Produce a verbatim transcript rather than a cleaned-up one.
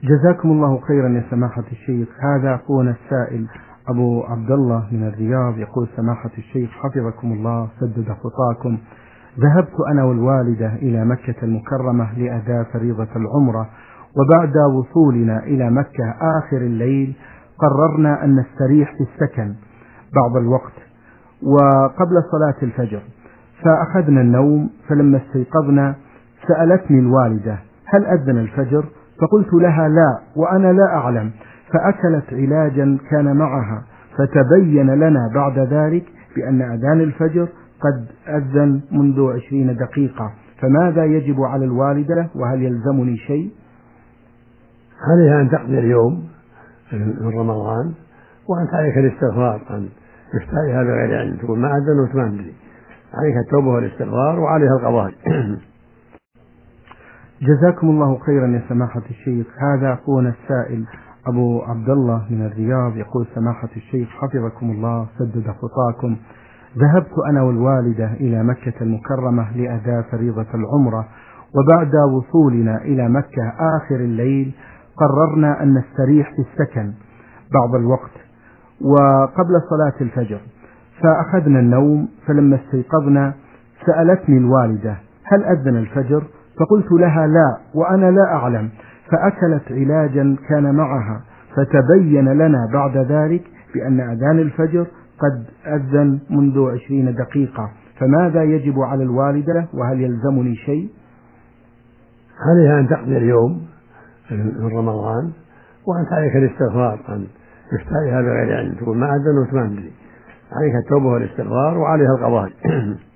جزاكم الله خيرا يا سماحة الشيخ. هذا أخونا السائل أبو عبد الله من الرياض يقول: سماحة الشيخ حفظكم الله سدد خطاكم، ذهبت أنا والوالدة إلى مكة المكرمة لأداء فريضة العمرة، وبعد وصولنا إلى مكة آخر الليل قررنا أن نستريح في السكن بعض الوقت وقبل صلاة الفجر، فأخذنا النوم، فلما استيقظنا سألتني الوالدة: هل أذن الفجر؟ فقلت لها: لا وأنا لا أعلم، فأكلت علاجا كان معها، فتبين لنا بعد ذلك بأن أذان الفجر قد أذن منذ عشرين دقيقة، فماذا يجب على الوالدة وهل يلزمني شيء؟ عليها أن تقضي اليوم من رمضان، وأنت عليك الاستغفار عن إفتائها بغير علم، تقول ما أذن وما أدري، عليك التوبة والاستغفار وعليها القضاء. جزاكم الله خيرا يا سماحة الشيخ. هذا أخونا السائل أبو عبد الله من الرياض يقول: سماحة الشيخ حفظكم الله سدد خطاكم، ذهبت أنا والوالدة إلى مكة المكرمة لأداء فريضة العمرة، وبعد وصولنا إلى مكة آخر الليل قررنا أن نستريح في السكن بعض الوقت وقبل صلاة الفجر، فأخذنا النوم، فلما استيقظنا سألتني الوالدة: هل أذن الفجر؟ فقلت لها: لا وأنا لا أعلم، فأكلت علاجا كان معها، فتبين لنا بعد ذلك بأن أذان الفجر قد أذن منذ عشرين دقيقة، فماذا يجب على الوالدة وهل يلزمني شيء؟ عليها أن تقضي اليوم من رمضان، وأنت عليك الاستغفار عن إفتائها بغير علم، تقول ما أذن وما أدري، عليك التوبة والاستغفار وعليها القضاء.